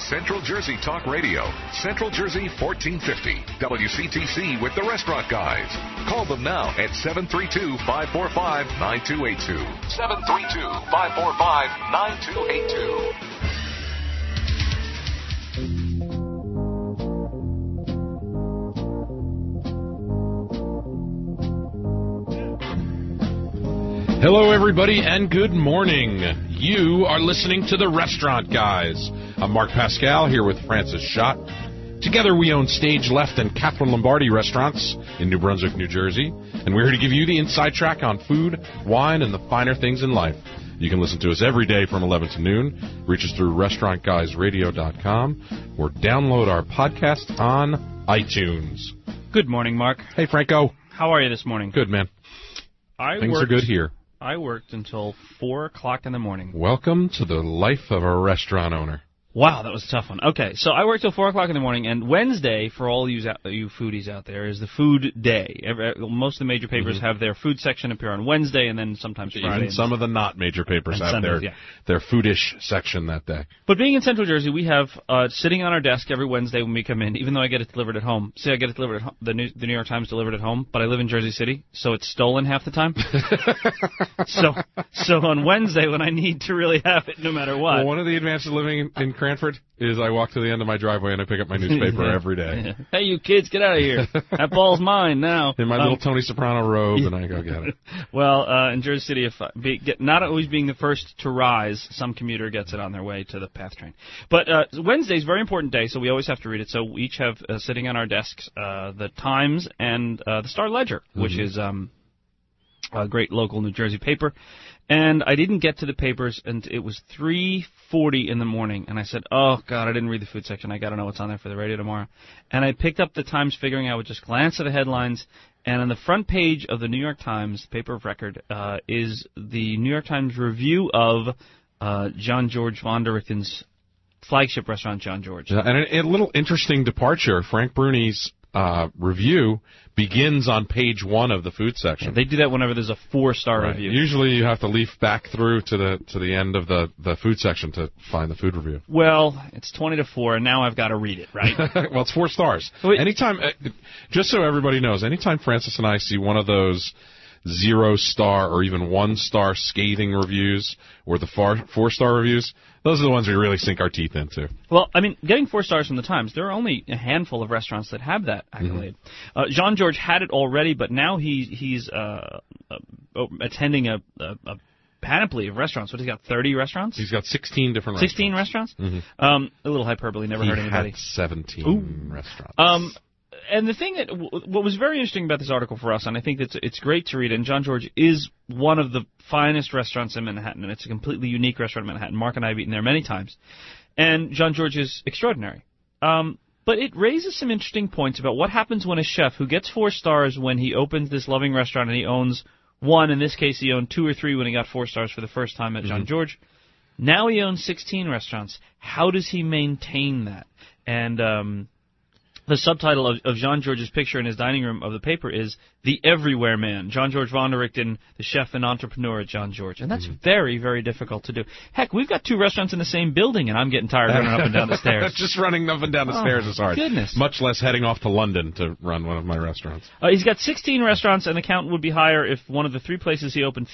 Central Jersey Talk Radio. Central Jersey 1450. WCTC with the Restaurant Guys. Call them now at 732-545-9282. 732-545-9282. Hello, everybody, and good morning. You are listening to The Restaurant Guys. I'm Mark Pascal here with Francis Schott. Together we own Stage Left and Catherine Lombardi restaurants in New Brunswick, New Jersey, and we're here to give you the inside track on food, wine, and the finer things in life. You can listen to us every day from 11 to noon. Reach us through restaurantguysradio.com or download our podcast on iTunes. Good morning, Mark. Hey, Franco. How are you this morning? Good, man. Things are good here. I worked until 4 o'clock in the morning. Welcome to the life of a restaurant owner. Wow, that was a tough one. Okay, so I worked till 4 o'clock in the morning, and Wednesday, for all you foodies out there, is the food day. Most of the major papers have their food section appear on Wednesday, and then sometimes Friday. Even some of the not major papers have their foodish section that day. But being in Central Jersey, we have sitting on our desk every Wednesday when we come in, even though I get it delivered at home. See, I get it delivered at home, the New York Times delivered at home, but I live in Jersey City, so it's stolen half the time. so on Wednesday, when I need to really have it no matter what. Well, one of the advantages of living in Cranford is I walk to the end of my driveway and I pick up my newspaper every day. Yeah. Hey, you kids, get out of here. That ball's mine now. In my little Tony Soprano robe, and I go get it. Well, in Jersey City, not always being the first to rise, some commuter gets it on their way to the PATH train. But Wednesday's a very important day, so we always have to read it. So we each have sitting on our desks the Times and the Star-Ledger, which is a great local New Jersey paper. And I didn't get to the papers, and it was 3:40 in the morning, and I said, oh, God, I didn't read the food section. I got to know what's on there for the radio tomorrow. And I picked up the Times, figuring I would just glance at the headlines, and on the front page of the New York Times, paper of record, is the New York Times review of John George von der Richten's flagship restaurant, John George. And a little interesting departure. Frank Bruni's review begins on page 1 of the food section. Yeah, they do that whenever there's a 4-star review. Usually you have to leaf back through to the end of the food section to find the food review. Well, it's 20 to 4, and now I've got to read it, right? Well, it's 4 stars. Anytime, just so everybody knows, anytime Francis and I see one of those 0-star or even 1-star scathing reviews or the 4-star reviews, those are the ones we really sink our teeth into. Well, I mean, getting 4 stars from the Times, there are only a handful of restaurants that have that accolade. Jean George had it already, but now he's attending a panoply of restaurants. What, he's got 30 restaurants? He's got 16 different 16 restaurants? A little hyperbole, never heard anybody. He had 17 restaurants. And the thing that what was very interesting about this article for us, and I think it's great to read, and John George is one of the finest restaurants in Manhattan, and it's a completely unique restaurant in Manhattan. Mark and I have eaten there many times. And John George is extraordinary. But it raises some interesting points about what happens when a chef who gets 4 stars when he opens this loving restaurant and he owns one, in this case he owned 2 or 3 when he got 4 stars for the first time at John George. Now he owns 16 restaurants. How does he maintain that? And the subtitle of Jean George's picture in his dining room of the paper is The Everywhere Man, John George von der Richten, the chef and entrepreneur at John George. And that's very, very difficult to do. Heck, we've got 2 restaurants in the same building, and I'm getting tired of running up and down the stairs. Just running up and down the stairs is hard. Goodness. Much less heading off to London to run one of my restaurants. He's got 16 restaurants, and the count would be higher if one of the 3 places he opened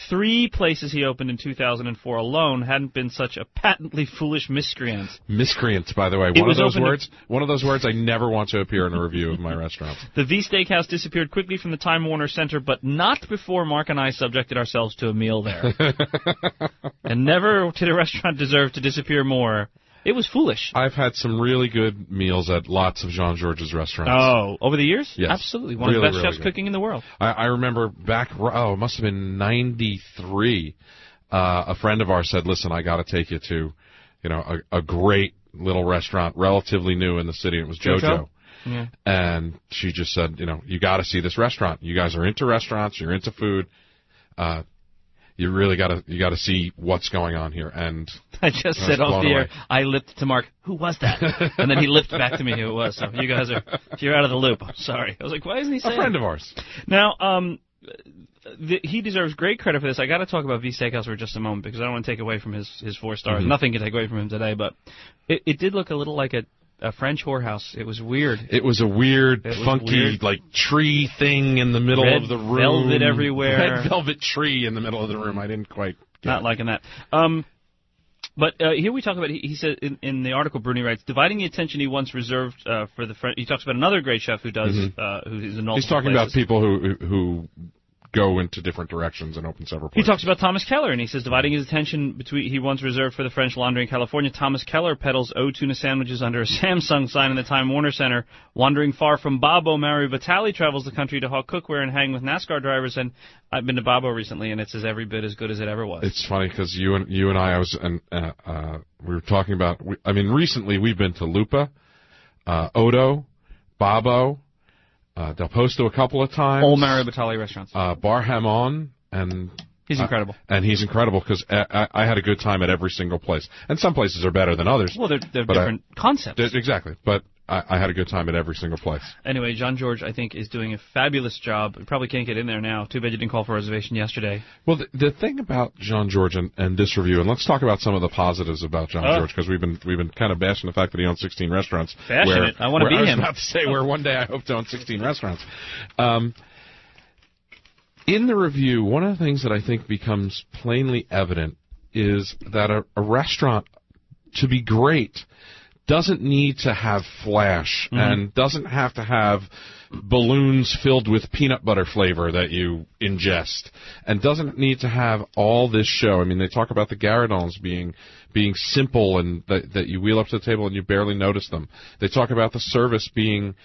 in 2004 alone hadn't been such a patently foolish miscreant. Miscreant, by the way. One of those words I never want to appear in a review of my restaurant. The V Steakhouse disappeared quickly from the Time Warner Center, but not before Mark and I subjected ourselves to a meal there. And never did a restaurant deserve to disappear more. It was foolish. I've had some really good meals at lots of Jean George's restaurants. Oh, over the years? Yes. Absolutely. One of the best chefs cooking in the world. I remember back, it must have been 93, a friend of ours said, listen, I got to take you to, a great little restaurant, relatively new in the city. It was JoJo. Yeah. And she just said, you got to see this restaurant. You guys are into restaurants. You're into food. You really got to see what's going on here. And I just said off the air, I lipped to Mark, who was that? And then he lipped back to me who it was. So you're out of the loop. I'm sorry. I was like, why isn't he saying a friend of ours? Now, he deserves great credit for this. I got to talk about V Steakhouse for just a moment because I don't want to take away from his 4 stars. Mm-hmm. Nothing can take away from him today, but it did look a little like a French whorehouse. It was weird. It was a weird, funky, like tree thing in the middle of the room. Velvet everywhere. Red velvet tree in the middle of the room. I didn't quite get Not liking that. But here we talk about, he said in the article, Bruni writes, dividing the attention he once reserved for the French. He talks about another great chef who does, who is in multiple He's talking places. about people who go into different directions and open several places. He talks about Thomas Keller, and he says, dividing his attention between he once reserved for the French Laundry in California, Thomas Keller peddles tuna sandwiches under a Samsung sign in the Time Warner Center. Wandering far from Babbo, Mario Batali travels the country to hawk cookware and hang with NASCAR drivers, and I've been to Babbo recently, and it's every bit as good as it ever was. It's funny because you and I we were talking about. Recently we've been to Lupa, Odo, Babbo, Del Posto a couple of times. All Mario Batali restaurants. Bar Hamon, and he's incredible. And he's incredible because I had a good time at every single place. And some places are better than others. Well, they're different concepts. Exactly, but I had a good time at every single place. Anyway, Jean-Georges, I think, is doing a fabulous job. You probably can't get in there now. Too bad you didn't call for a reservation yesterday. Well, the thing about Jean-Georges and this review, and let's talk about some of the positives about Jean-Georges, because we've been kind of bashing the fact that he owns 16 restaurants. Bashing it. I want to be him. I was about to say where one day I hope to own 16 restaurants. In the review, one of the things that I think becomes plainly evident is that a restaurant, to be great, doesn't need to have flash and doesn't have to have balloons filled with peanut butter flavor that you ingest, and doesn't need to have all this show. I mean, they talk about the Garridons being simple and that you wheel up to the table and you barely notice them. They talk about the service being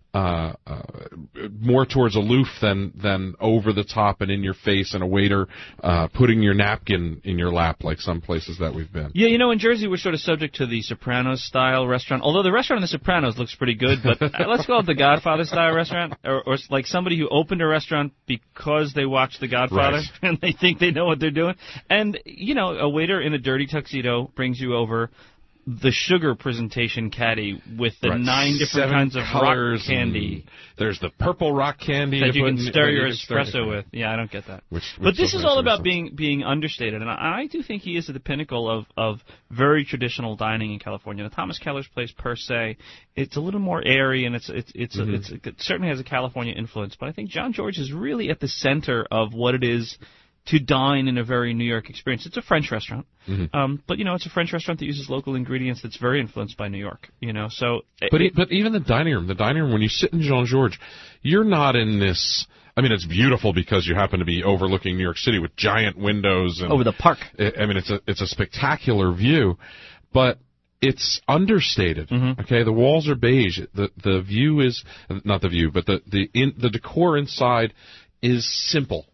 more towards aloof than over the top and in your face, and a waiter putting your napkin in your lap like some places that we've been. Yeah, in Jersey we're sort of subject to the Sopranos style restaurant. Although the restaurant in the Sopranos looks pretty good, but let's call it the Godfather style restaurant, or like somebody who opened a restaurant because they watched The Godfather and they think they know what they're doing. And a waiter in a dirty tuxedo brings you over the sugar presentation caddy with the 9 different kinds of rock candy. There's the purple rock candy that you can stir your espresso with. Yeah, I don't get that. But this is all about being understated, and I do think he is at the pinnacle of very traditional dining in California. Now, Thomas Keller's place per se, it's a little more airy, and it certainly has a California influence. But I think Jean-Georges is really at the center of what it is to dine in a very New York experience. It's a French restaurant, but it's a French restaurant that uses local ingredients that's very influenced by New York. So. But even the dining room, when you sit in Jean-Georges, you're not in this. I mean, it's beautiful because you happen to be overlooking New York City with giant windows and over the park. It's a spectacular view, but it's understated. Okay, the walls are beige. The view is not the view, but the decor inside is simple.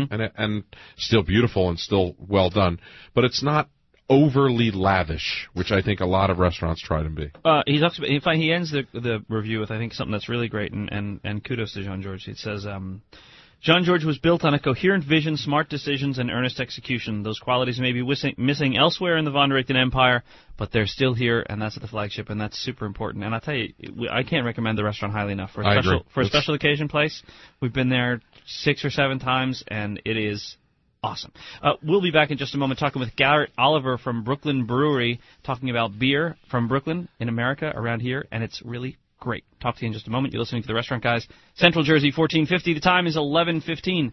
And still beautiful and still well done, but it's not overly lavish, which I think a lot of restaurants try to be. He talks about. In fact, he ends the review with I think something that's really great, and kudos to Jean-Georges. It says, Jean-Georges was built on a coherent vision, smart decisions, and earnest execution. Those qualities may be missing elsewhere in the Von Richten empire, but they're still here, and that's at the flagship, and that's super important. And I'll tell you, I can't recommend the restaurant highly enough. For a special occasion place, we've been there 6 or 7 times, and it is awesome. We'll be back in just a moment talking with Garrett Oliver from Brooklyn Brewery, talking about beer from Brooklyn in America around here, and it's really great. Talk to you in just a moment. You're listening to The Restaurant Guys. Central Jersey, 1450. The time is 11:15.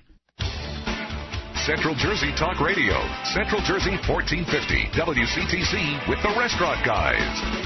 Central Jersey Talk Radio. Central Jersey, 1450. WCTC with The Restaurant Guys.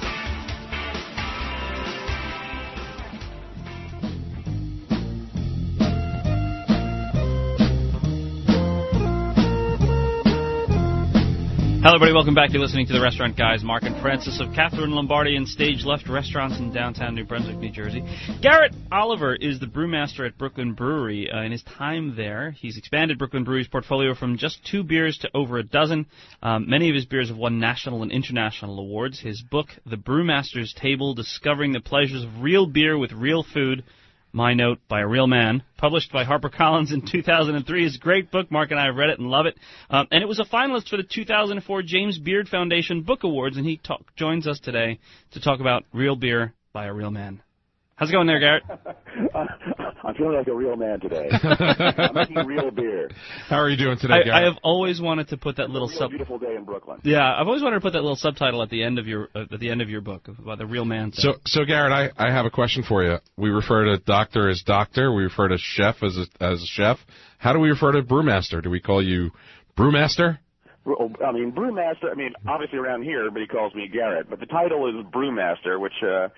Hello, everybody. Welcome back. You're listening to The Restaurant Guys. Mark and Francis of Catherine Lombardi and Stage Left Restaurants in downtown New Brunswick, New Jersey. Garrett Oliver is the brewmaster at Brooklyn Brewery. In his time there, he's expanded Brooklyn Brewery's portfolio from just 2 beers to over a dozen. Many of his beers have won national and international awards. His book, The Brewmaster's Table, Discovering the Pleasures of Real Beer with Real Food, My Note by a Real Man, published by HarperCollins in 2003. It's a great book. Mark and I have read it and love it. And it was a finalist for the 2004 James Beard Foundation Book Awards, and he joins us today to talk about Real Beer by a Real Man. How's it going there, Garrett? I'm feeling like a real man today. I'm making real beer. How are you doing today, Garrett? I have always wanted to put that little Beautiful day in Brooklyn. Yeah, I've always wanted to put that little subtitle at the end of your book about the real man thing. So Garrett, I have a question for you. We refer to doctor as doctor. We refer to chef as a chef. How do we refer to brewmaster? Do we call you brewmaster? I mean, brewmaster. I mean, obviously around here, everybody calls me Garrett, but the title is brewmaster, which.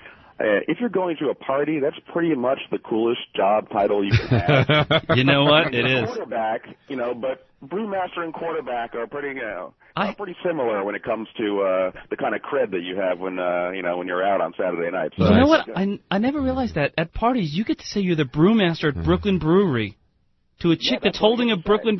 If you're going to a party, that's pretty much the coolest job title you can have. You know what? It is. Quarterback, but brewmaster and quarterback are pretty similar when it comes to the kind of cred that you have when when you're out on Saturday night. So, you know what? I never realized that at parties you get to say you're the brewmaster at Brooklyn Brewery to a chick that's holding a Brooklyn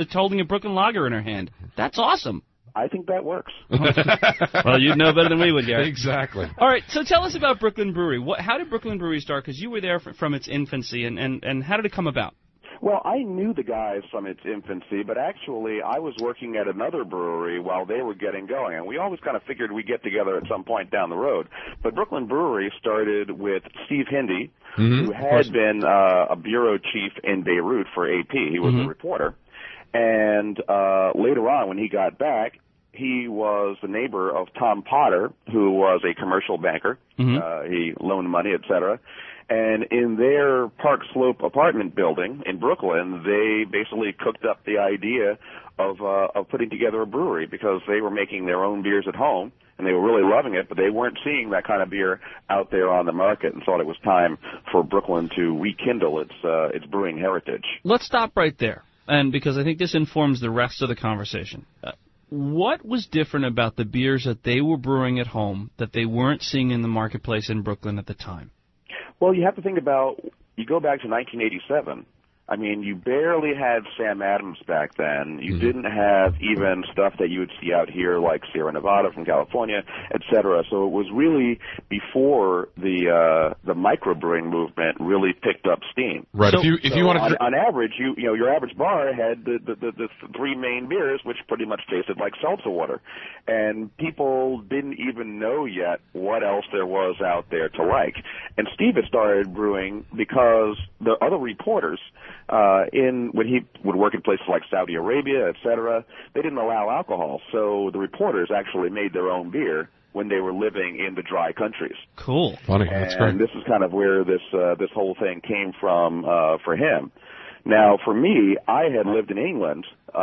lager in her hand. That's awesome. I think that works. Well, you'd know better than we would, Gary. Exactly. All right, so tell us about Brooklyn Brewery. How did Brooklyn Brewery start? Because you were there from its infancy, and how did it come about? Well, I knew the guys from its infancy, but actually I was working at another brewery while they were getting going, and we always kind of figured we'd get together at some point down the road. But Brooklyn Brewery started with Steve Hindy, who had been a bureau chief in Beirut for AP. He was a reporter. And later on, when he got back, he was the neighbor of Tom Potter, who was a commercial banker. He loaned money, et cetera. And in their Park Slope apartment building in Brooklyn, they basically cooked up the idea of putting together a brewery because they were making their own beers at home, and they were really loving it, but they weren't seeing that kind of beer out there on the market and thought it was time for Brooklyn to rekindle its brewing heritage. Let's stop right there, and because I think this informs the rest of the conversation. What was different about the beers that they were brewing at home that they weren't seeing in the marketplace in Brooklyn at the time? Well, you have to think about, you go back to 1987. I mean, you barely had Sam Adams back then. You didn't have even stuff that you would see out here like Sierra Nevada from California, et cetera. So it was really before the microbrewing movement really picked up steam. Right. So, if you want to, on average, your average bar had the three main beers, which pretty much tasted like seltzer water, and people didn't even know yet what else there was out there to like. And Steve had started brewing because the other reporters, when he would work in places like Saudi Arabia, et cetera, they didn't allow alcohol. So the reporters actually made their own beer when they were living in the dry countries. Cool. Funny. That's great. And this is kind of where this whole thing came from for him. Now, for me, I had lived in England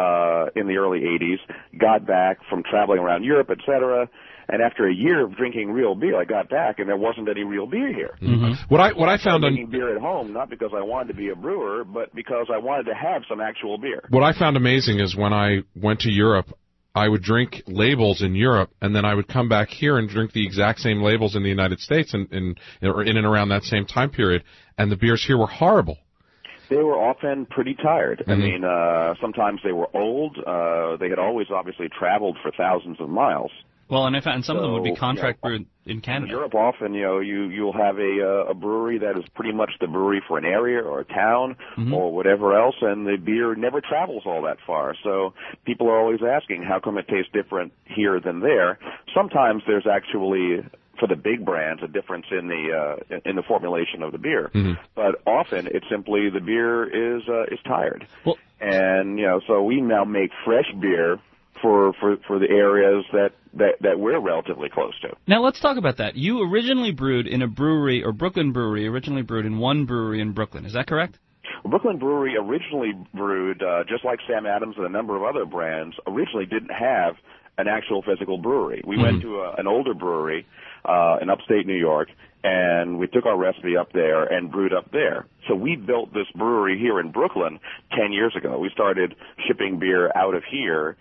in the early 80s, got back from traveling around Europe, et cetera, and after a year of drinking real beer, I got back, and there wasn't any real beer here. What I found drinking beer at home, not because I wanted to be a brewer, but because I wanted to have some actual beer. What I found amazing is when I went to Europe, I would drink labels in Europe, and then I would come back here and drink the exact same labels in the United States in and around that same time period, and the beers here were horrible. They were often pretty tired. I mean, sometimes they were old. They had always obviously traveled for thousands of miles. Well, and some of them would be contract brewed in Canada. In Europe, often, you'll have a brewery that is pretty much the brewery for an area or a town or whatever else, and the beer never travels all that far. So people are always asking, how come it tastes different here than there? Sometimes there's actually, for the big brands, a difference in the formulation of the beer. But often it's simply the beer is tired. Well, and so we now make fresh beer for the areas that we're relatively close to. Now let's talk about that. You originally brewed in a brewery, or Brooklyn Brewery originally brewed in one brewery in Brooklyn. Is that correct? Brooklyn Brewery originally brewed, just like Sam Adams and a number of other brands, originally didn't have an actual physical brewery. We went to an older brewery in upstate New York, and we took our recipe up there and brewed up there. So we built this brewery here in Brooklyn 10 years ago. We started shipping beer out of here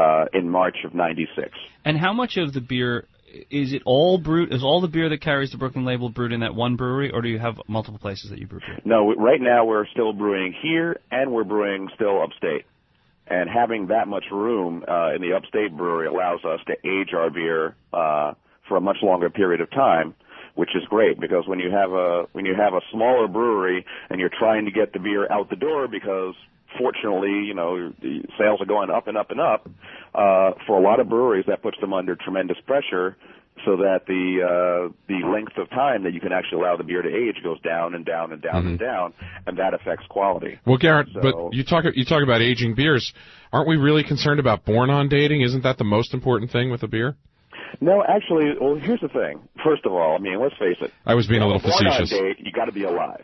in March of '96. And how much of the beer, is it all brewed, is all the beer that carries the Brooklyn label brewed in that one brewery, or do you have multiple places that you brew beer? No, right now we're still brewing here, and we're brewing still upstate. And having that much room in the upstate brewery allows us to age our beer for a much longer period of time, which is great, because when you have a smaller brewery and you're trying to get the beer out the door because fortunately, the sales are going up and up and up, for a lot of breweries that puts them under tremendous pressure. so that the length of time that you can actually allow the beer to age goes down and down and down and down, and that affects quality. Well, Garrett, but you talk about aging beers. Aren't we really concerned about born-on dating? Isn't that the most important thing with a beer? No, actually, well, here's the thing. First of all, I mean, let's face it. I was being a little facetious. On date, you got to be alive.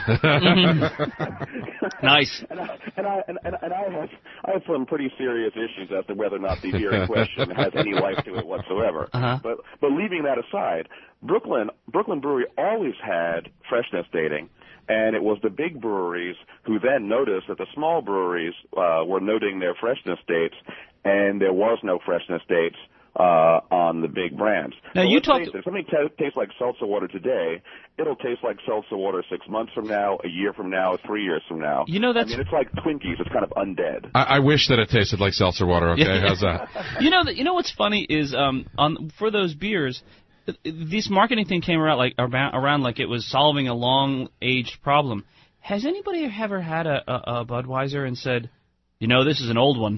Nice. And I have some pretty serious issues as to whether or not the beer in question has any life to it whatsoever. Uh-huh. But leaving that aside, Brooklyn Brewery always had freshness dating. And it was the big breweries who then noticed that the small breweries were noting their freshness dates, and there was no freshness dates on the big brands. Now, you talked. If something tastes like seltzer water today, it'll taste like seltzer water 6 months from now, a year from now, 3 years from now. You know, that's. I mean, it's like Twinkies. It's kind of undead. I wish that it tasted like seltzer water. Okay, how's that? You know what's funny is for those beers, this marketing thing came around like it was solving a long-aged problem. Has anybody ever had a Budweiser and said, this is an old one?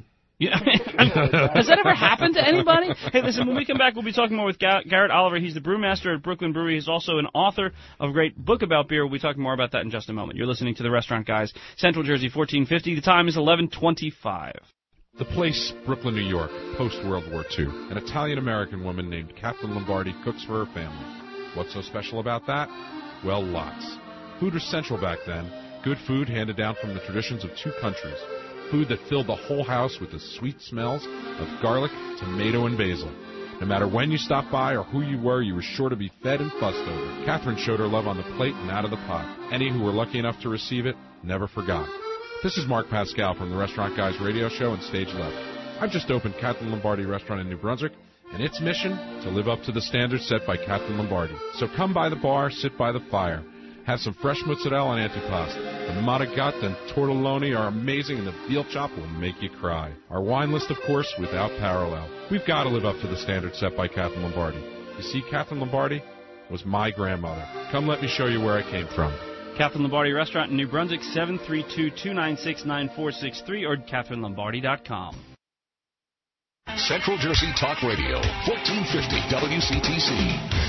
Has that ever happened to anybody? Hey, listen, when we come back, we'll be talking more with Garrett Oliver. He's the brewmaster at Brooklyn Brewery. He's also an author of a great book about beer. We'll be talking more about that in just a moment. You're listening to The Restaurant Guys, Central Jersey, 1450. The time is 11:25. The place, Brooklyn, New York, post-World War II. An Italian-American woman named Catherine Lombardi cooks for her family. What's so special about that? Well, lots. Food was central back then. Good food handed down from the traditions of two countries. Food that filled the whole house with the sweet smells of garlic, tomato, and basil. No matter when you stopped by or who you were sure to be fed and fussed over. Catherine showed her love on the plate and out of the pot. Any who were lucky enough to receive it never forgot. This is Mark Pascal from the Restaurant Guys radio show and Stage Left. I've just opened Catherine Lombardi Restaurant in New Brunswick, and its mission, to live up to the standards set by Catherine Lombardi. So come by the bar, sit by the fire. Have some fresh mozzarella and antipasto. The marigotte and tortelloni are amazing, and the veal chop will make you cry. Our wine list, of course, without parallel. We've got to live up to the standards set by Catherine Lombardi. You see, Catherine Lombardi was my grandmother. Come let me show you where I came from. Catherine Lombardi Restaurant in New Brunswick, 732-296-9463 or CatherineLombardi.com. Central Jersey Talk Radio, 1450 WCTC.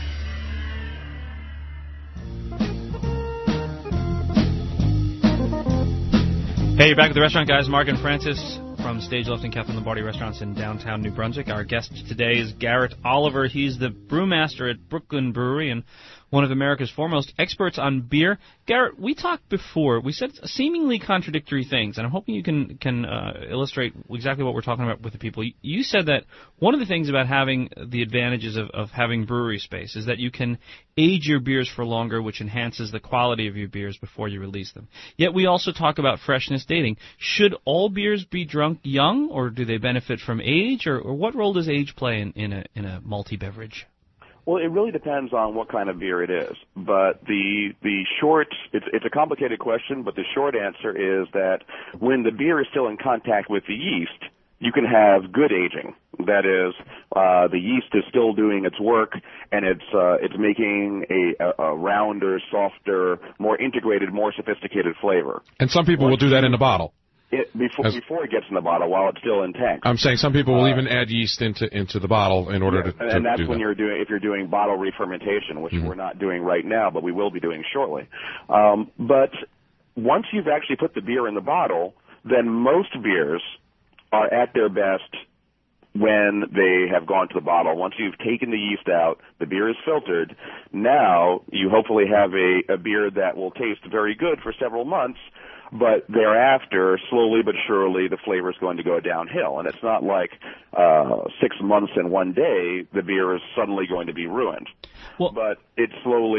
Hey, you're back with the Restaurant Guys, Mark and Francis from Stage Left and Catherine Lombardi Restaurants in downtown New Brunswick. Our guest today is Garrett Oliver. He's the brewmaster at Brooklyn Brewery and one of America's foremost experts on beer. Garrett, we talked before. We said seemingly contradictory things, and I'm hoping you can illustrate exactly what we're talking about with the people. You said that one of the things about having the advantages of having brewery space is that you can age your beers for longer, which enhances the quality of your beers before you release them. Yet we also talk about freshness dating. Should all beers be drunk young, or do they benefit from age, or what role does age play in a malty beverage? Well, it really depends on what kind of beer it is. But the short, it's a complicated question, but the short answer is that when the beer is still in contact with the yeast, you can have good aging. That is, the yeast is still doing its work, and it's making a rounder, softer, more integrated, more sophisticated flavor. And some people will do that in a bottle. Before it gets in the bottle, while it's still in tank. I'm saying some people will even add yeast into the bottle in order to and that's do when that. if you're doing bottle re-fermentation, which we're not doing right now, but we will be doing shortly. But once you've actually put the beer in the bottle, then most beers are at their best when they have gone to the bottle. Once you've taken the yeast out, the beer is filtered. Now you hopefully have a beer that will taste very good for several months. But thereafter, slowly but surely, the flavor is going to go downhill. And it's not like 6 months and 1 day, the beer is suddenly going to be ruined. Well, but it's slow,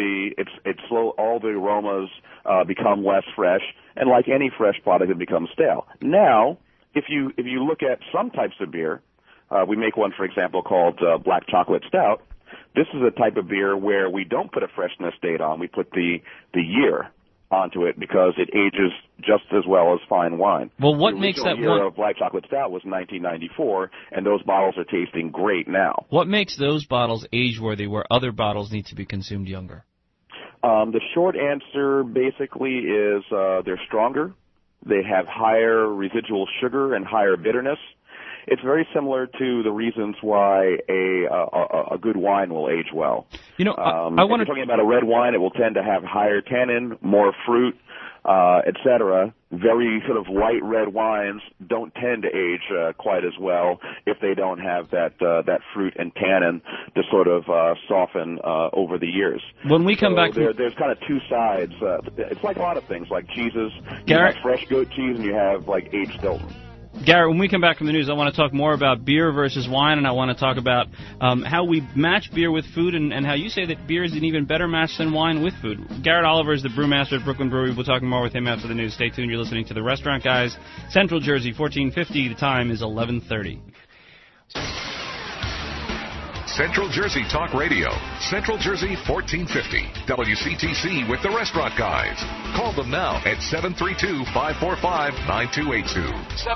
all the aromas become less fresh. And like any fresh product, it becomes stale. Now, if you look at some types of beer, we make one, for example, called Black Chocolate Stout. This is a type of beer where we don't put a freshness date on. We put the year onto it because it ages just as well as fine wine. Well, what makes that one? The year of Black Chocolate Stout was 1994, and those bottles are tasting great now. What makes those bottles age-worthy where other bottles need to be consumed younger? The short answer basically is they're stronger, they have higher residual sugar and higher bitterness, it's very similar to the reasons why a good wine will age well. You know, I want to... If you're talking about a red wine, it will tend to have higher tannin, more fruit, etc. Very sort of light red wines don't tend to age quite as well if they don't have that fruit and tannin to sort of soften over the years. When we come back, there's kind of two sides. It's like a lot of things, like cheeses. Garrett? You have fresh goat cheese and you have like aged Stilton. Garrett, when we come back from the news, I want to talk more about beer versus wine, and I want to talk about how we match beer with food, and how you say that beer is an even better match than wine with food. Garrett Oliver is the brewmaster at Brooklyn Brewery. We'll talk more with him after the news. Stay tuned. You're listening to The Restaurant Guys, Central Jersey, 1450. The time is 11:30. Central Jersey Talk Radio, Central Jersey 1450, WCTC with the Restaurant Guys. Call them now at 732-545-9282.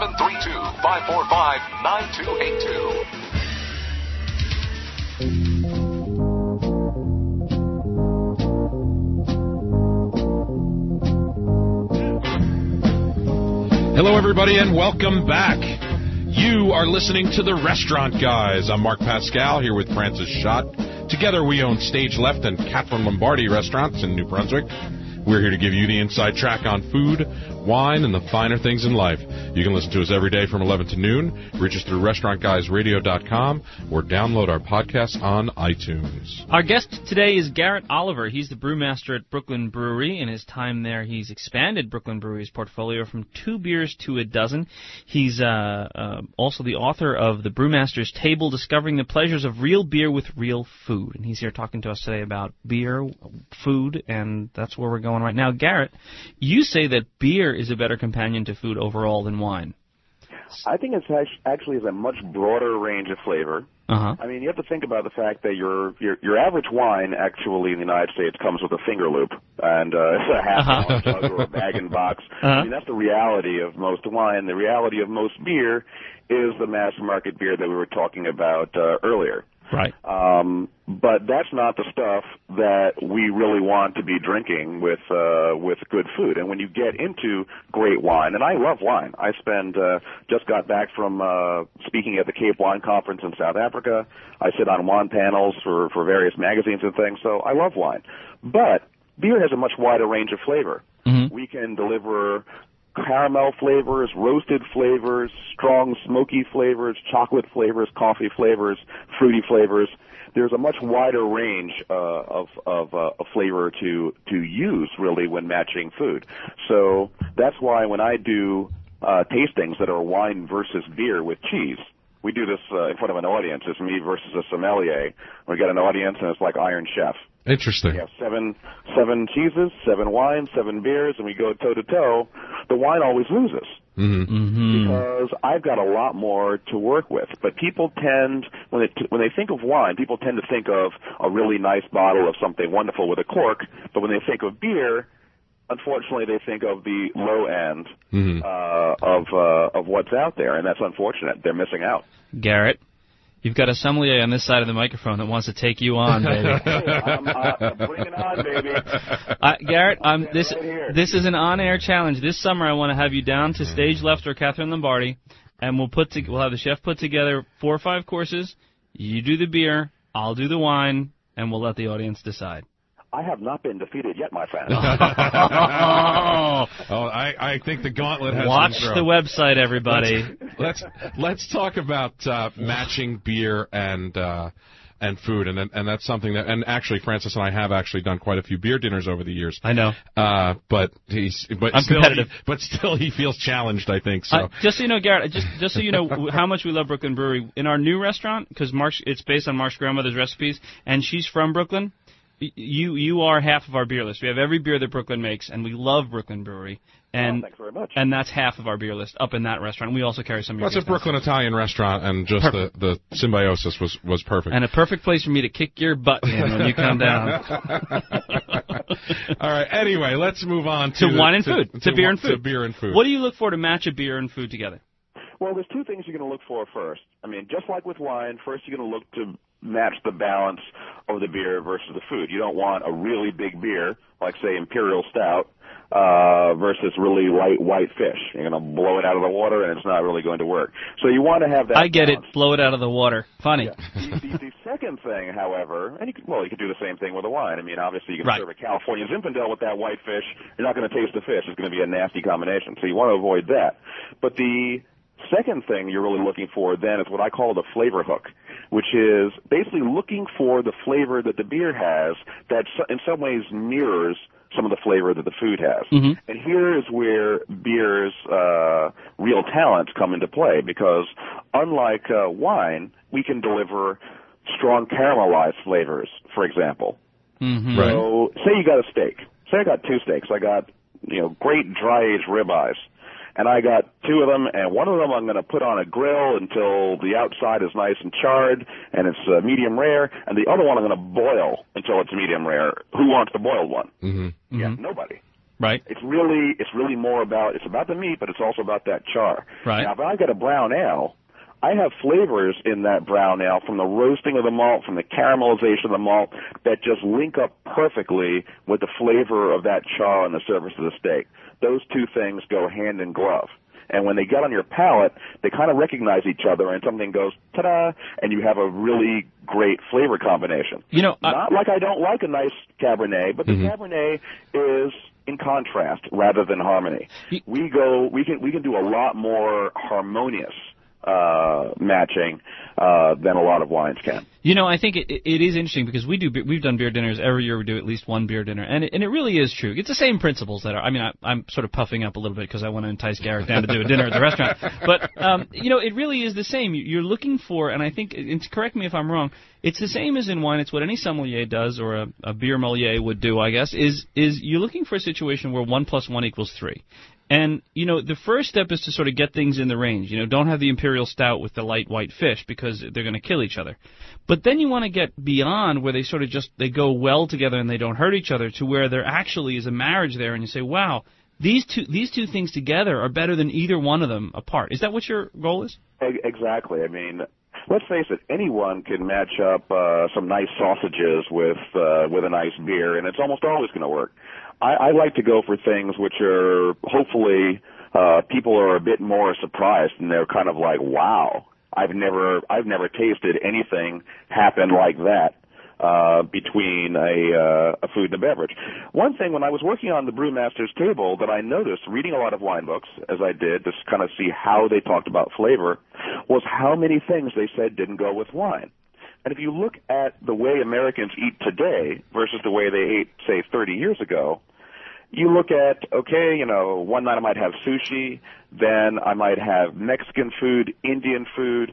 732-545-9282. Hello, everybody, and welcome back. You are listening to The Restaurant Guys. I'm Mark Pascal here with Francis Schott. Together we own Stage Left and Catherine Lombardi restaurants in New Brunswick. We're here to give you the inside track on food, wine, and the finer things in life. You can listen to us every day from 11 to noon. Reach us through restaurantguysradio.com or download our podcast on iTunes. Our guest today is Garrett Oliver. He's the brewmaster at Brooklyn Brewery. In his time there, he's expanded Brooklyn Brewery's portfolio from 2 beers to a dozen. He's also the author of The Brewmaster's Table, Discovering the Pleasures of Real Beer with Real Food. And he's here talking to us today about beer, food, and that's where we're going right now. Garrett, you say that beer is a better companion to food overall than wine. I think it's actually has a much broader range of flavor. Uh-huh. I mean, you have to think about the fact that your average wine actually in the United States comes with a finger loop and it's a half-gallon jug or a bag-and-box. I mean, that's the reality of most wine. The reality of most beer is the mass-market beer that we were talking about earlier. Right. But that's not the stuff that we really want to be drinking with good food. And when you get into great wine, and I love wine. I just got back from speaking at the Cape Wine Conference in South Africa. I sit on wine panels for various magazines and things, so I love wine. But beer has a much wider range of flavor. Mm-hmm. We can deliver caramel flavors, roasted flavors, strong smoky flavors, chocolate flavors, coffee flavors, fruity flavors. There's a much wider range of flavor to use, really, when matching food. So that's why when I do tastings that are wine versus beer with cheese, we do this in front of an audience. It's me versus a sommelier. We get an audience, and it's like Iron Chef. Interesting. We have seven cheeses, 7 wines, 7 beers, and we go toe-to-toe. The wine always loses. Mm-hmm. Because I've got a lot more to work with. But people tend, when they think of wine, people tend to think of a really nice bottle of something wonderful with a cork. But when they think of beer, unfortunately, they think of the low end of what's out there, and that's unfortunate. They're missing out. Garrett, you've got a sommelier on this side of the microphone that wants to take you on, baby. Bring it on, baby. Garrett, this is an on-air challenge. This summer, I want to have you down to Stage Left or Catherine Lombardi, and we'll have the chef put together 4 or 5 courses. You do the beer, I'll do the wine, and we'll let the audience decide. I have not been defeated yet, my friend. I think the gauntlet has Watch been thrown. the website, everybody. Let's talk about matching beer and food, and that's something that, and actually Francis and I have actually done quite a few beer dinners over the years. I know. I'm competitive. But still he feels challenged, I think. So just so you know, Garrett, just so you know how much we love Brooklyn Brewery, in our new restaurant, because it's based on Mark's grandmother's recipes, and she's from Brooklyn. You are half of our beer list. We have every beer that Brooklyn makes, and we love Brooklyn Brewery. And thanks very much. And that's half of our beer list up in that restaurant. We also carry some. It's a Brooklyn Italian restaurant, and just the symbiosis was perfect. And a perfect place for me to kick your butt in when you come down. All right. Anyway, let's move on to wine and food. To beer and food. To beer and food. What do you look for to match a beer and food together? Well, there's 2 things you're going to look for first. I mean, just like with wine, first you're going to look to match the balance of the beer versus the food. You don't want a really big beer, like, say, Imperial Stout, versus really light white fish. You're going to blow it out of the water, and it's not really going to work. So you want to have that I get balance. it. Blow it out of the water. Funny. Yeah. The second thing, however, and you could do the same thing with a wine. I mean, obviously you can Right. serve a California Zinfandel with that white fish. You're not going to taste the fish. It's going to be a nasty combination. So you want to avoid that. But the second thing you're really looking for then is what I call the flavor hook, which is basically looking for the flavor that the beer has that in some ways mirrors some of the flavor that the food has. Mm-hmm. And here is where beer's real talents come into play, because unlike wine, we can deliver strong caramelized flavors, for example. Mm-hmm. Right. So say you got a steak. Say I got two steaks. I got, great dry-aged ribeyes. And I got two of them, and one of them I'm going to put on a grill until the outside is nice and charred, and it's medium rare, and the other one I'm going to boil until it's medium rare. Who wants the boiled one? Mm-hmm. Yeah, Mm-hmm. nobody. Right. It's really more about, it's about the meat, but it's also about that char. Right. Now, if I get a brown ale, I have flavors in that brown ale from the roasting of the malt, from the caramelization of the malt, that just link up perfectly with the flavor of that char on the surface of the steak. Those two things go hand in glove. And when they get on your palate, they kind of recognize each other, and something goes, ta-da, and you have a really great flavor combination. Not like I don't like a nice Cabernet, but the Cabernet is in contrast rather than harmony. We can do a lot more harmonious matching than a lot of wines can. I think it is interesting because we've done beer dinners every year. We do at least one beer dinner, and it really is true. It's the same principles that are. I mean, I'm sort of puffing up a little bit because I want to entice Garrett down to do a dinner at the restaurant. But it really is the same. You're looking for, and I think, and correct me if I'm wrong, it's the same as in wine. It's what any sommelier does, or a beer melier would do, I guess. Is you're looking for a situation where 1 + 1 = 3. And, the first step is to sort of get things in the range. Don't have the imperial stout with the light white fish because they're going to kill each other. But then you want to get beyond where they sort of they go well together and they don't hurt each other, to where there actually is a marriage there, and you say, wow, these two things together are better than either one of them apart. Is that what your goal is? Exactly. I mean, let's face it, anyone can match up some nice sausages with a nice beer, and it's almost always going to work. I like to go for things which are hopefully people are a bit more surprised, and they're kind of like, wow, I've never tasted anything happen like that between a food and a beverage. One thing, when I was working on the Brewmaster's Table, that I noticed reading a lot of wine books, as I did, to kind of see how they talked about flavor, was how many things they said didn't go with wine. And if you look at the way Americans eat today versus the way they ate, say, 30 years ago, you look at, one night I might have sushi, then I might have Mexican food, Indian food,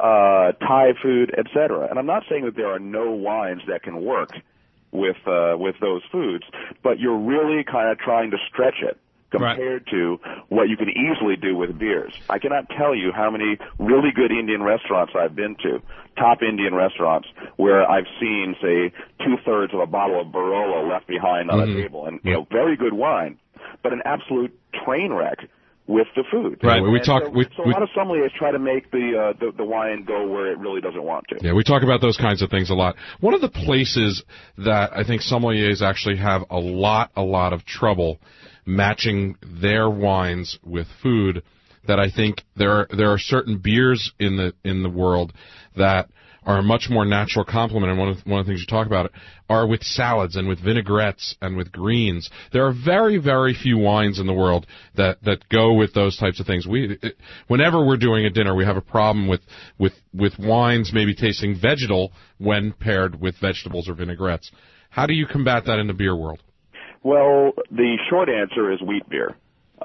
Thai food, etc. And I'm not saying that there are no wines that can work with those foods, but you're really kind of trying to stretch it compared to what you can easily do with beers. I cannot tell you how many really good Indian restaurants I've been to, top Indian restaurants, where I've seen, say, 2/3 of a bottle of Barolo left behind on a table, and very good wine, but an absolute train wreck with the food. Right. So a lot of sommeliers try to make the wine go where it really doesn't want to. Yeah, we talk about those kinds of things a lot. One of the places that I think sommeliers actually have a lot of trouble matching their wines with food, that I think there are certain beers in the world that are a much more natural complement, and one of the things you talk about are with salads and with vinaigrettes and with greens. There are very, very few wines in the world that go with those types of things. Whenever we're doing a dinner, we have a problem with wines maybe tasting vegetal when paired with vegetables or vinaigrettes. How do you combat that in the beer world? Well, the short answer is wheat beer.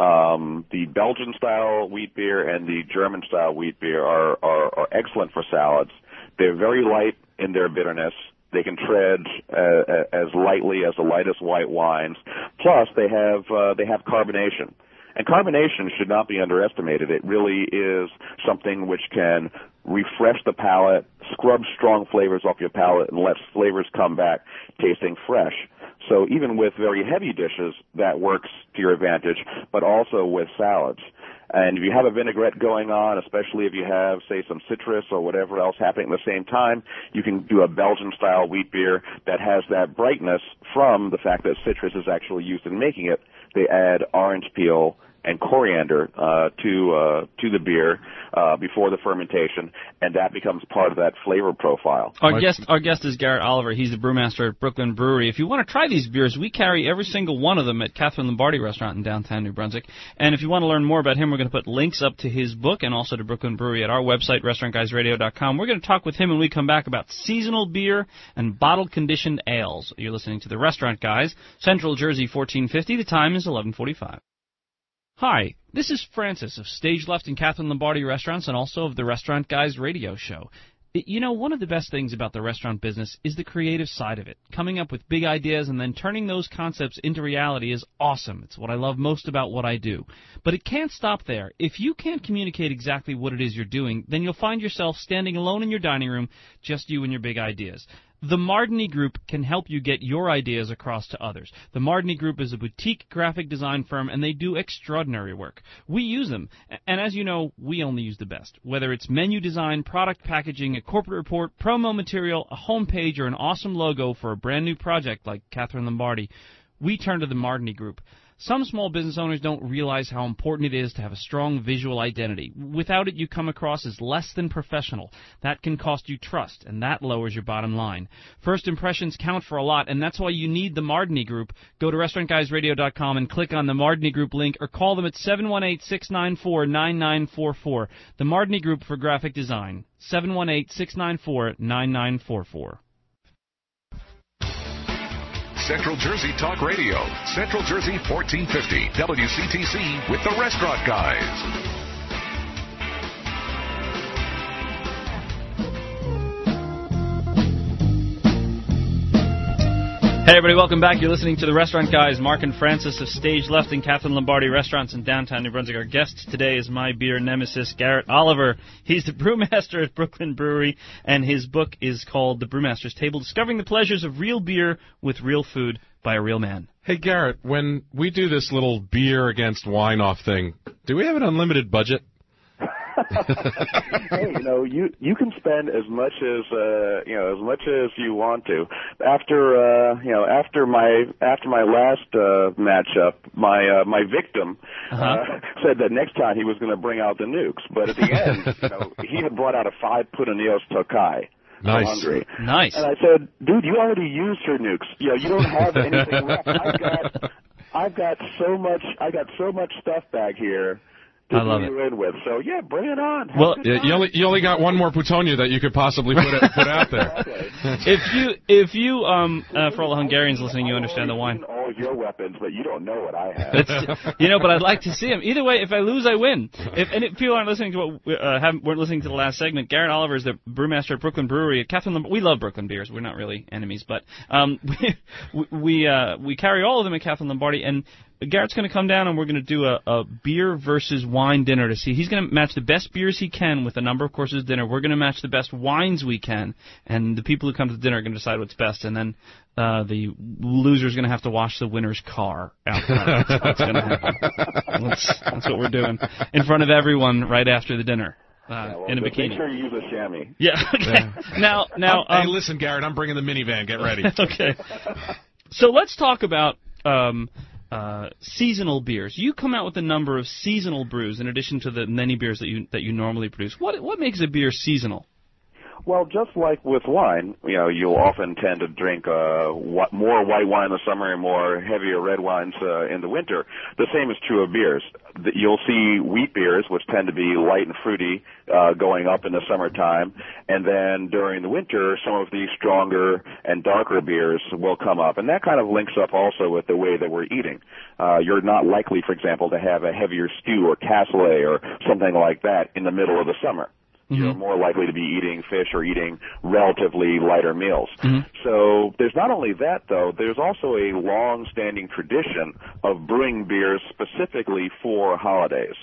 The Belgian-style wheat beer and the German-style wheat beer are excellent for salads. They're very light in their bitterness. They can tread as lightly as the lightest white wines. Plus, they have carbonation. And carbonation should not be underestimated. It really is something which can refresh the palate, scrub strong flavors off your palate, and let flavors come back tasting fresh. So even with very heavy dishes, that works to your advantage, but also with salads. And if you have a vinaigrette going on, especially if you have, say, some citrus or whatever else happening at the same time, you can do a Belgian-style wheat beer that has that brightness from the fact that citrus is actually used in making it. They add orange peel and coriander to the beer before the fermentation, and that becomes part of that flavor profile. Our guest is Garrett Oliver. He's the brewmaster at Brooklyn Brewery. If you want to try these beers, we carry every single one of them at Catherine Lombardi Restaurant in downtown New Brunswick. And if you want to learn more about him, we're going to put links up to his book and also to Brooklyn Brewery at our website, restaurantguysradio.com. We're going to talk with him when we come back about seasonal beer and bottle-conditioned ales. You're listening to The Restaurant Guys, Central Jersey 1450. The time is 11:45. Hi, this is Francis of Stage Left and Catherine Lombardi Restaurants and also of the Restaurant Guys radio show. You know, one of the best things about the restaurant business is the creative side of it. Coming up with big ideas and then turning those concepts into reality is awesome. It's what I love most about what I do. But it can't stop there. If you can't communicate exactly what it is you're doing, then you'll find yourself standing alone in your dining room, just you and your big ideas. The Mardini Group can help you get your ideas across to others. The Mardini Group is a boutique graphic design firm, and they do extraordinary work. We use them, and as you know, we only use the best. Whether it's menu design, product packaging, a corporate report, promo material, a homepage, or an awesome logo for a brand new project like Catherine Lombardi, we turn to the Mardini Group. Some small business owners don't realize how important it is to have a strong visual identity. Without it, you come across as less than professional. That can cost you trust, and that lowers your bottom line. First impressions count for a lot, and that's why you need the Mardini Group. Go to restaurantguysradio.com and click on the Mardini Group link, or call them at 718-694-9944. The Mardini Group for graphic design, 718-694-9944. Central Jersey Talk Radio, Central Jersey 1450, WCTC with the Restaurant Guys. Hey everybody, welcome back. You're listening to The Restaurant Guys. Mark and Francis of Stage Left and Catherine Lombardi Restaurants in downtown New Brunswick. Our guest today is my beer nemesis, Garrett Oliver. He's the brewmaster at Brooklyn Brewery, and his book is called The Brewmaster's Table, Discovering the Pleasures of Real Beer with Real Food by a Real Man. Hey, Garrett, when we do this little beer against wine off thing, do we have an unlimited budget? Hey, you can spend as much as you want to. After my last matchup, my victim said that next time he was going to bring out the nukes, but at the end, he had brought out a 5 Puneos Tokai. Nice. I'm hungry. Nice. And I said, dude, you already used your nukes. You don't have anything left. I've got so much stuff back here to I love do you in with. So yeah, bring it on. Have Well, a good you time. only got one more Plutonia that you could possibly put out there. Okay. If you for all the Hungarians listening, you understand the wine. All of your weapons, but you don't know what I have. But I'd like to see him. Either way, if I lose, I win. If people aren't listening to what weren't listening to the last segment, Garrett Oliver is the brewmaster at Brooklyn Brewery. We love Brooklyn beers. We're not really enemies, but we carry all of them at Catherine Lombardi, and Garrett's going to come down and we're going to do a beer versus wine dinner to see. He's going to match the best beers he can with a number of courses dinner. We're going to match the best wines we can, and the people who come to the dinner are going to decide what's best, and then the loser's going to have to wash the winner's car out front. That's what's going to happen. That's what we're doing in front of everyone right after the dinner. In a bikini. Make sure you use a chamois. Yeah. Okay. Now. Hey, listen, Garrett, I'm bringing the minivan. Get ready. Okay. So let's talk about seasonal beers. You come out with a number of seasonal brews in addition to the many beers that you normally produce. What makes a beer seasonal? Well, just like with wine, you'll often tend to drink more white wine in the summer and more heavier red wines in the winter. The same is true of beers. You'll see wheat beers, which tend to be light and fruity, going up in the summertime, and then during the winter, some of these stronger and darker beers will come up, and that kind of links up also with the way that we're eating. You're not likely, for example, to have a heavier stew or cassoulet or something like that in the middle of the summer. Mm-hmm. You're more likely to be eating fish or eating relatively lighter meals. Mm-hmm. So there's not only that, though, there's also a long-standing tradition of brewing beers specifically for holidays.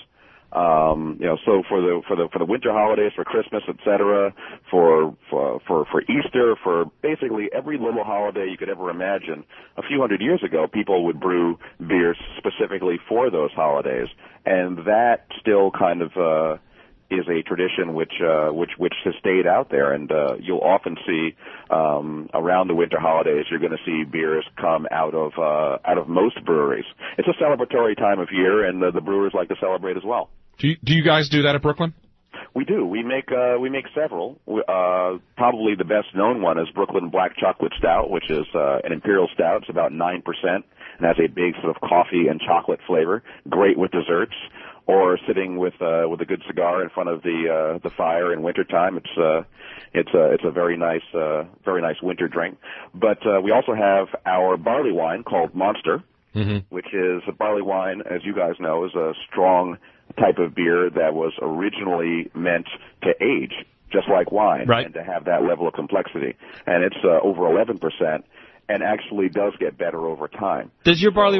So for the winter holidays, for Christmas, etc., for Easter, for basically every little holiday you could ever imagine, a few hundred years ago, people would brew beers specifically for those holidays, and that still kind of is a tradition which has stayed out there, and you'll often see around the winter holidays you're going to see beers come out of most breweries. It's a celebratory time of year, and the brewers like to celebrate as well. Do you guys do that at Brooklyn? We do. We make several. Probably the best known one is Brooklyn Black Chocolate Stout, which is an imperial stout. It's about 9% and has a big sort of coffee and chocolate flavor. Great with desserts, or sitting with a good cigar in front of the fire in wintertime. It's a very nice winter drink. But we also have our barley wine called Monster, which is a barley wine, as you guys know, is a strong type of beer that was originally meant to age, just like wine, right, and to have that level of complexity. And it's over 11%, and actually does get better over time. Is your barley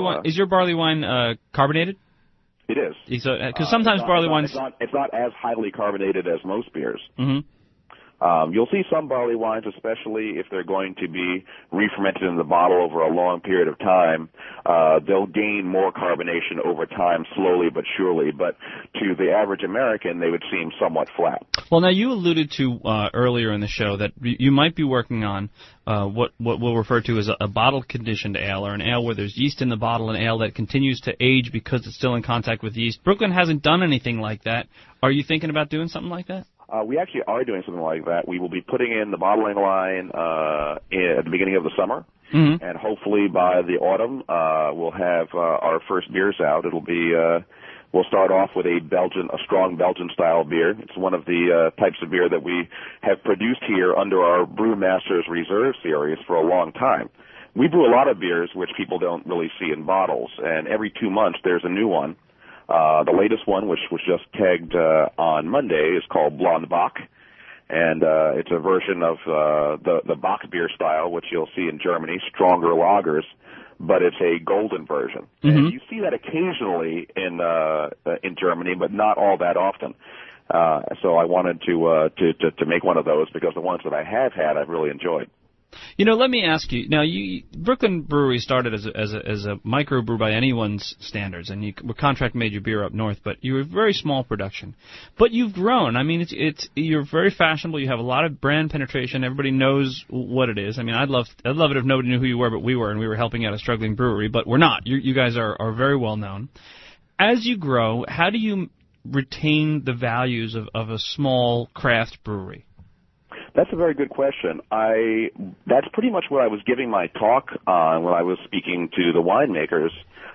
wine carbonated? It is. Because sometimes barley wines... It's not as highly carbonated as most beers. Mm-hmm. You'll see some barley wines, especially if they're going to be re-fermented in the bottle over a long period of time, they'll gain more carbonation over time, slowly but surely. But to the average American, they would seem somewhat flat. Well, now you alluded to earlier in the show that you might be working on what we'll refer to as a bottle-conditioned ale, or an ale where there's yeast in the bottle, an ale that continues to age because it's still in contact with yeast. Brooklyn hasn't done anything like that. Are you thinking about doing something like that? We actually are doing something like that. We will be putting in the bottling line at the beginning of the summer, and hopefully by the autumn we'll have our first beers out. It'll be we'll start off with a strong Belgian-style beer. It's one of the types of beer that we have produced here under our Brewmasters Reserve series for a long time. We brew a lot of beers which people don't really see in bottles, and every 2 months there's a new one. The latest one, which was just kegged on Monday, is called Blonde Bock, and it's a version of the Bock beer style, which you'll see in Germany, stronger lagers, but it's a golden version. And you see that occasionally in Germany, but not all that often. So I wanted to make one of those because the ones that I have had I've really enjoyed. You know, let me ask you. Now, Brooklyn Brewery started as a microbrew by anyone's standards, and you contract made your beer up north, but you were very small production. But you've grown. I mean, you're very fashionable. You have a lot of brand penetration. Everybody knows what it is. I mean, I'd love it if nobody knew who you were, but we were, and we were helping out a struggling brewery. But we're not. You guys are very well known. As you grow, how do you retain the values of a small craft brewery? That's a very good question. That's pretty much what I was giving my talk on when I was speaking to the winemakers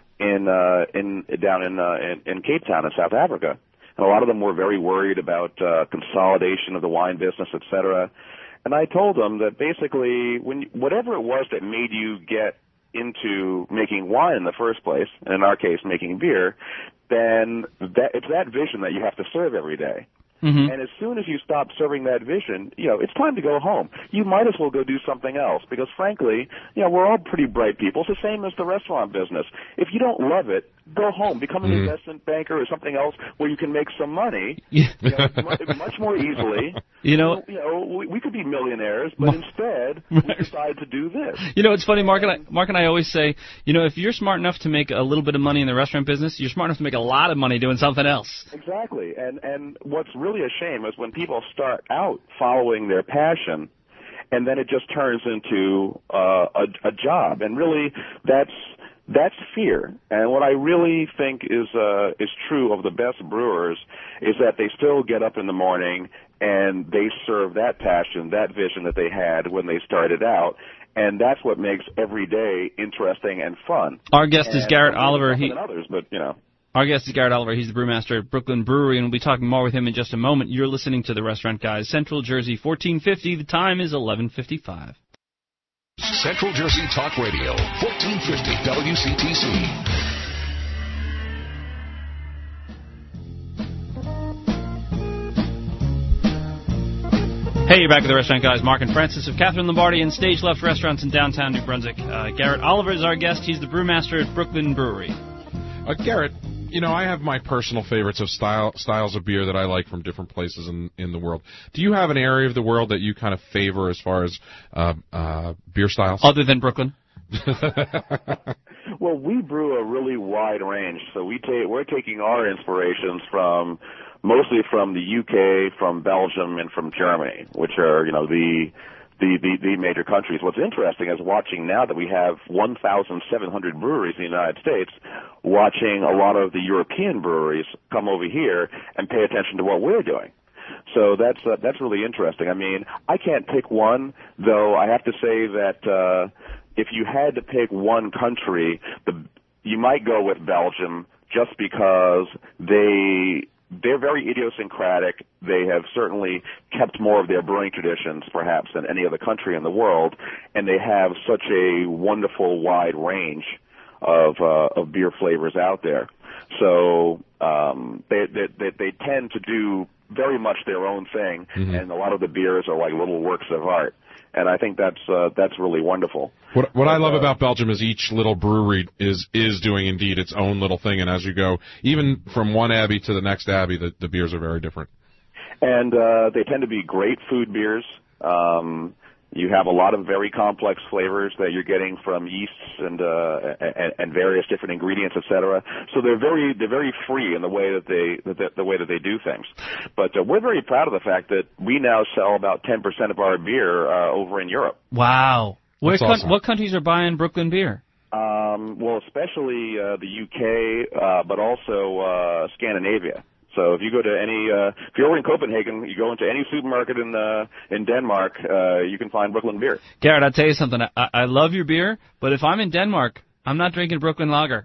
down in Cape Town in South Africa. And a lot of them were very worried about consolidation of the wine business, et cetera. And I told them that basically whatever it was that made you get into making wine in the first place, and in our case making beer, then it's that vision that you have to serve every day. And as soon as you stop serving that vision, it's time to go home. You might as well go do something else because, frankly, we're all pretty bright people. It's the same as the restaurant business. If you don't love it, go home. Become an investment banker or something else where you can make some money much more easily. We could be millionaires, but instead we decide to do this. It's funny, Mark and I always say, if you're smart enough to make a little bit of money in the restaurant business, you're smart enough to make a lot of money doing something else. Exactly. And what's really a shame is when people start out following their passion, and then it just turns into a job. And really, that's fear. And what I really think is true of the best brewers is that they still get up in the morning and they serve that passion, that vision that they had when they started out. And that's what makes every day interesting and fun. Our guest is Garrett Oliver. Our guest is Garrett Oliver. He's the brewmaster at Brooklyn Brewery, and we'll be talking more with him in just a moment. You're listening to The Restaurant Guys, Central Jersey, 1450. The time is 11:55. Central Jersey Talk Radio, 1450 WCTC. Hey, you're back with The Restaurant Guys. Mark and Francis of Catherine Lombardi and Stage Left Restaurants in downtown New Brunswick. Garrett Oliver is our guest. He's the brewmaster at Brooklyn Brewery. Garrett, I have my personal favorites of styles of beer that I like from different places in the world. Do you have an area of the world that you kind of favor as far as beer styles? Other than Brooklyn? Well, we brew a really wide range, so we're taking our inspirations mostly from the UK, from Belgium, and from Germany, which are the major countries. What's interesting is watching now that we have 1,700 breweries in the United States, watching a lot of the European breweries come over here and pay attention to what we're doing. So that's really interesting. I mean, I can't pick one, though. I have to say that if you had to pick one country, you might go with Belgium, just because they're very idiosyncratic. They have certainly kept more of their brewing traditions, perhaps, than any other country in the world, and they have such a wonderful wide range of beer flavors out there. So they tend to do very much their own thing, and a lot of the beers are like little works of art. And I think that's really wonderful. What I love about Belgium is each little brewery is doing indeed its own little thing, and as you go, even from one abbey to the next abbey, the beers are very different. And they tend to be great food beers. You have a lot of very complex flavors that you're getting from yeasts and various different ingredients, etc. So they're very free in the way that they do things. But we're very proud of the fact that we now sell about 10% of our beer over in Europe. Wow! Awesome. What countries are buying Brooklyn beer? Well, especially the UK, but also Scandinavia. So if you go to if you're in Copenhagen, you go into any supermarket in Denmark, you can find Brooklyn beer. Garrett, I'll tell you something. I love your beer, but if I'm in Denmark, I'm not drinking Brooklyn Lager.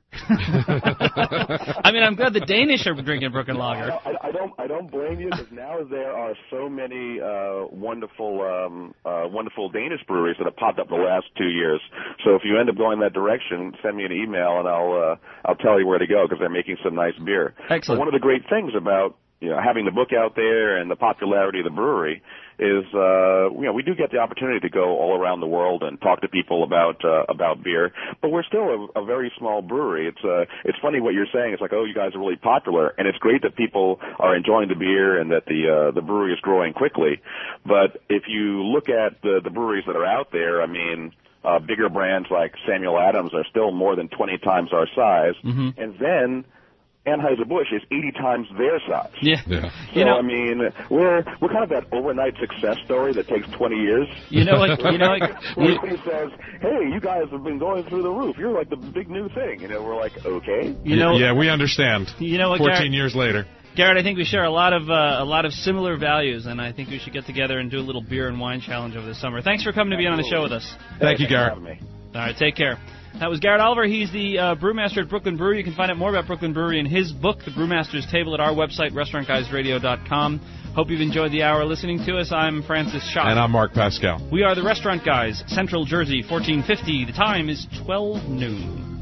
I mean, I'm glad the Danish are drinking Brooklyn Lager. I don't blame you, because now there are so many wonderful Danish breweries that have popped up in the last 2 years. So if you end up going that direction, send me an email and I'll tell you where to go, because they're making some nice beer. Excellent. But one of the great things about having the book out there and the popularity of the brewery is, we do get the opportunity to go all around the world and talk to people about beer, but we're still a very small brewery. It's funny what you're saying. It's like, oh, you guys are really popular, and it's great that people are enjoying the beer and that the brewery is growing quickly. But if you look at the breweries that are out there, I mean, bigger brands like Samuel Adams are still more than 20 times our size, and then Anheuser-Busch is 80 times their size. Yeah. So, I mean, we're kind of that overnight success story that takes 20 years. Everybody says, hey, you guys have been going through the roof. You're like the big new thing. We're like, okay. Yeah, we understand. 14 years later. Garrett, I think we share a lot of similar values, and I think we should get together and do a little beer and wine challenge over the summer. Thanks for coming to be on the show with us. Thank you, Garrett. All right, take care. That was Garrett Oliver. He's the brewmaster at Brooklyn Brewery. You can find out more about Brooklyn Brewery in his book, The Brewmaster's Table, at our website, restaurantguysradio.com. Hope you've enjoyed the hour listening to us. I'm Francis Schott. And I'm Mark Pascal. We are the Restaurant Guys, Central Jersey, 1450. The time is 12 noon.